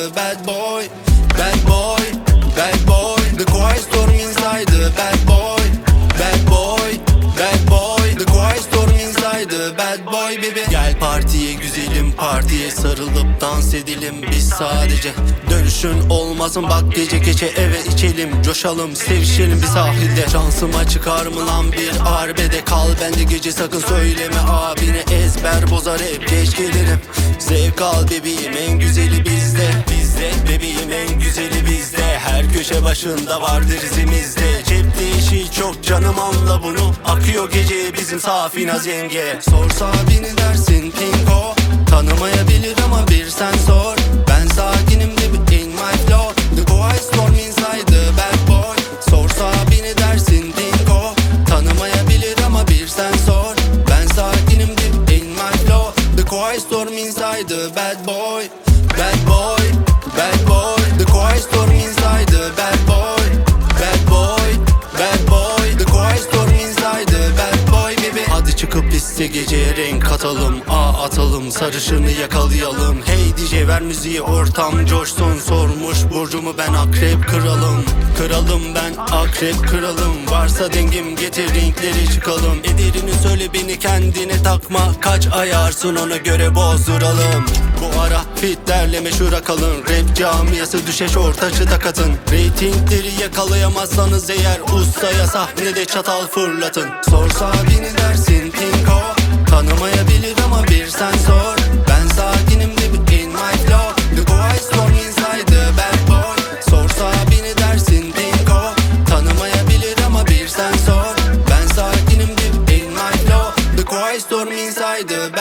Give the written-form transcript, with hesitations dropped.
the bad boy. Bad boy, bad boy. The quiet storm inside the bad boy. Bad boy, bad boy. The quiet storm inside the bad boy baby. Gel partiye güzelim, partiye sarılıp dans edelim biz sadece. Dönüşün olmasın bak, gece gece eve içelim, coşalım, sevişelim bir sahilde. Şansıma çıkar mı lan bir arbede, kal bende gece sakın söyleme abine. Ezber bozar hep geç gelirim. Zevk al bebeğim, en güzeli bizde. Bizde bebeğim, en güzeli bizde. Her köşe başında vardır izimizde. Cepte işi çok canım, anla bunu. Akıyor gece bizim safi naz yenge. Sorsa beni dersin pingo, tanımayabilir ama bir sen sor. Ben sakinim de in my flow. The quiet storm inside the bad boy. Sorsa beni dersin pingo, tanımayabilir ama bir sen sor. Ben sakinim de in my flow. The quiet storm inside the bad boy. Bad boy, bad boy. The quiet storm inside the bad boy. Bad boy, bad boy. The quiet storm inside the bad boy baby. Hadi çıkıp piste geceye renk katalım, atalım, sarışını yakalayalım. Hey DJ ver müziği, ortam coşsun. Sormuş burcumu, ben akrep kralım. Kralım ben akrep kralım. Varsa dengim getir renkleri çıkalım. Ederini söyle beni kendine takma. Kaç ayarsın ona göre bozduralım. Bu ara fitlerle meşhur akalım. Rap camiası düşeş ortaçı da katın. Reytingleri yakalayamazsanız eğer, ustaya sahnede çatal fırlatın. Sorsa beni dersin pingo, tanımayabilir ama bir sen sor. Ben sakinim de in my flow. The quiet storm inside the bad boy. Sorsa beni dersin pingo, tanımayabilir ama bir sen sor. Ben sakinim de in my flow. The quiet storm inside the bad boy.